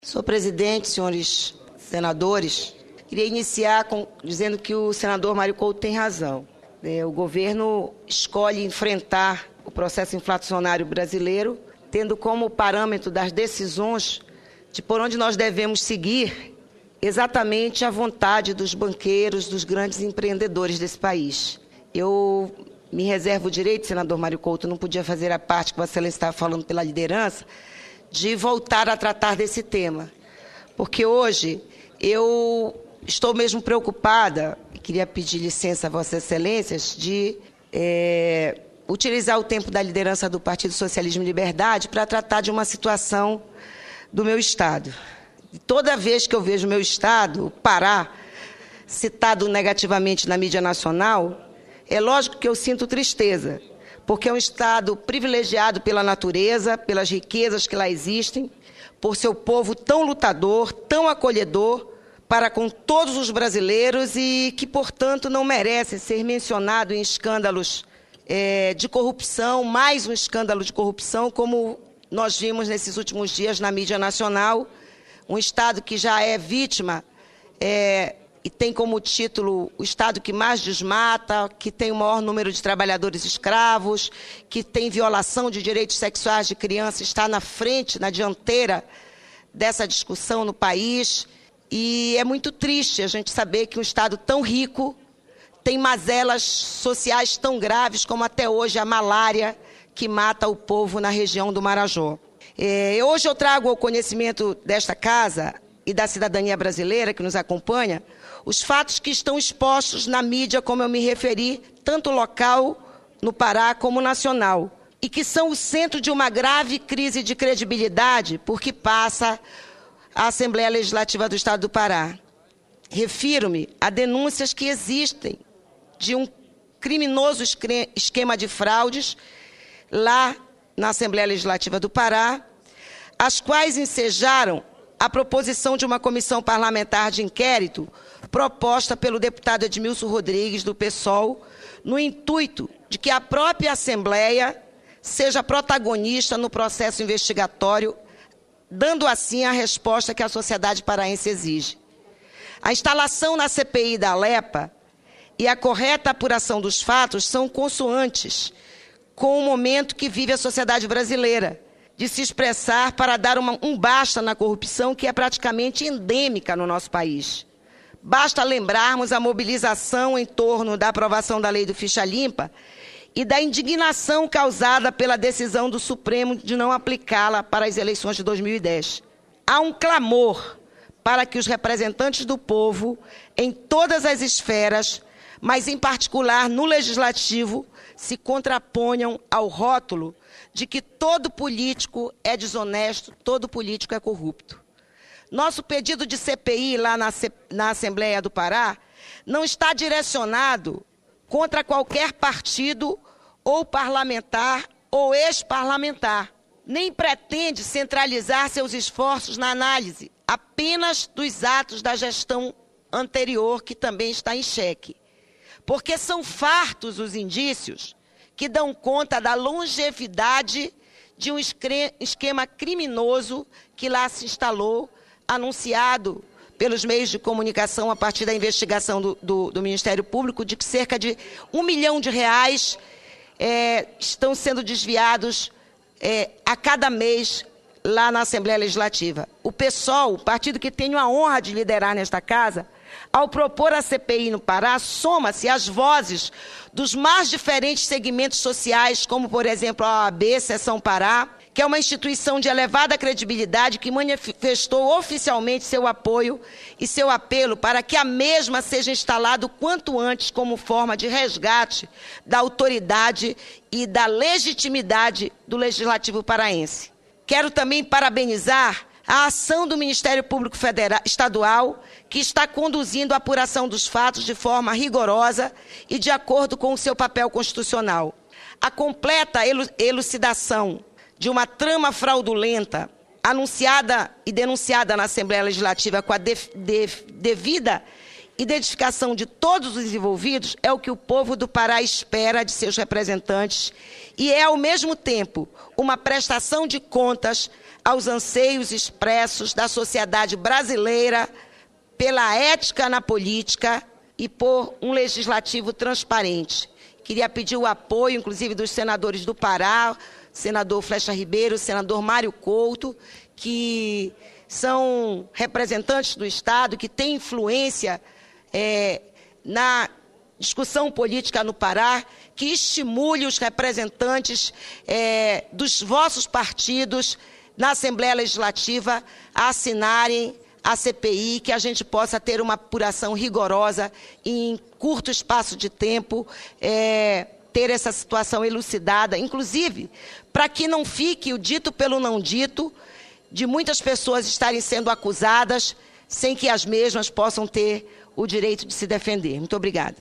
Senhor presidente, senhores senadores, queria iniciar dizendo que o senador Mário Couto tem razão. O governo escolhe enfrentar o processo inflacionário brasileiro, tendo como parâmetro das decisões de por onde nós devemos seguir exatamente a vontade dos banqueiros, dos grandes empreendedores desse país. Eu me reservo o direito, senador Mário Couto, não podia fazer a parte que Vossa Excelência estava falando pela liderança, de voltar a tratar desse tema. Porque hoje eu estou mesmo preocupada, queria pedir licença a Vossas Excelências, de utilizar o tempo da liderança do Partido Socialismo e Liberdade para tratar de uma situação do meu Estado. Toda vez que eu vejo o meu Estado, o Pará, citado negativamente na mídia nacional, é lógico que eu sinto tristeza, porque é um Estado privilegiado pela natureza, pelas riquezas que lá existem, por seu povo tão lutador, tão acolhedor para com todos os brasileiros e que, portanto, não merece ser mencionado em escândalos de corrupção, mais um escândalo de corrupção, como nós vimos nesses últimos dias na mídia nacional, um Estado que já é vítima e tem como título o Estado que mais desmata, que tem o maior número de trabalhadores escravos, que tem violação de direitos sexuais de crianças, está na frente, na dianteira dessa discussão no país. E é muito triste a gente saber que um Estado tão rico tem mazelas sociais tão graves como até hoje a malária que mata o povo na região do Marajó. Hoje eu trago ao conhecimento desta casa e da cidadania brasileira que nos acompanha os fatos que estão expostos na mídia, como eu me referi, tanto local, no Pará, como nacional, e que são o centro de uma grave crise de credibilidade por que passa a Assembleia Legislativa do Estado do Pará. Refiro-me a denúncias que existem de um criminoso esquema de fraudes lá na Assembleia Legislativa do Pará, as quais ensejaram a proposição de uma comissão parlamentar de inquérito proposta pelo deputado Edmilson Rodrigues, do PSOL, no intuito de que a própria Assembleia seja protagonista no processo investigatório, dando assim a resposta que a sociedade paraense exige. A instalação na CPI da Alepa e a correta apuração dos fatos são consoantes com o momento que vive a sociedade brasileira, de se expressar para dar um basta na corrupção que é praticamente endêmica no nosso país. Basta lembrarmos a mobilização em torno da aprovação da lei do Ficha Limpa e da indignação causada pela decisão do Supremo de não aplicá-la para as eleições de 2010. Há um clamor para que os representantes do povo, em todas as esferas, mas em particular no Legislativo, se contraponham ao rótulo de que todo político é desonesto, todo político é corrupto. Nosso pedido de CPI lá na Assembleia do Pará não está direcionado contra qualquer partido ou parlamentar ou ex-parlamentar, nem pretende centralizar seus esforços na análise apenas dos atos da gestão anterior, que também está em xeque. Porque são fartos os indícios que dão conta da longevidade de um esquema criminoso que lá se instalou, anunciado pelos meios de comunicação a partir da investigação do Ministério Público, de que cerca de R$1 milhão estão sendo desviados a cada mês lá na Assembleia Legislativa. O PSOL, o partido que tenho a honra de liderar nesta casa, ao propor a CPI no Pará, soma-se às vozes dos mais diferentes segmentos sociais, como, por exemplo, a OAB, Seção Pará, que é uma instituição de elevada credibilidade que manifestou oficialmente seu apoio e seu apelo para que a mesma seja instalada o quanto antes como forma de resgate da autoridade e da legitimidade do Legislativo paraense. Quero também parabenizar a ação do Ministério Público Estadual, que está conduzindo a apuração dos fatos de forma rigorosa e de acordo com o seu papel constitucional. A completa elucidação de uma trama fraudulenta anunciada e denunciada na Assembleia Legislativa com a devida identificação de todos os envolvidos é o que o povo do Pará espera de seus representantes e é, ao mesmo tempo, uma prestação de contas aos anseios expressos da sociedade brasileira pela ética na política e por um legislativo transparente. Queria pedir o apoio, inclusive, dos senadores do Pará, senador Flecha Ribeiro, senador Mário Couto, que são representantes do Estado, que têm influência na discussão política no Pará, que estimule os representantes dos vossos partidos na Assembleia Legislativa a assinarem a CPI, que a gente possa ter uma apuração rigorosa e em curto espaço de tempo, ter essa situação elucidada, inclusive para que não fique o dito pelo não dito de muitas pessoas estarem sendo acusadas sem que as mesmas possam ter o direito de se defender. Muito obrigada.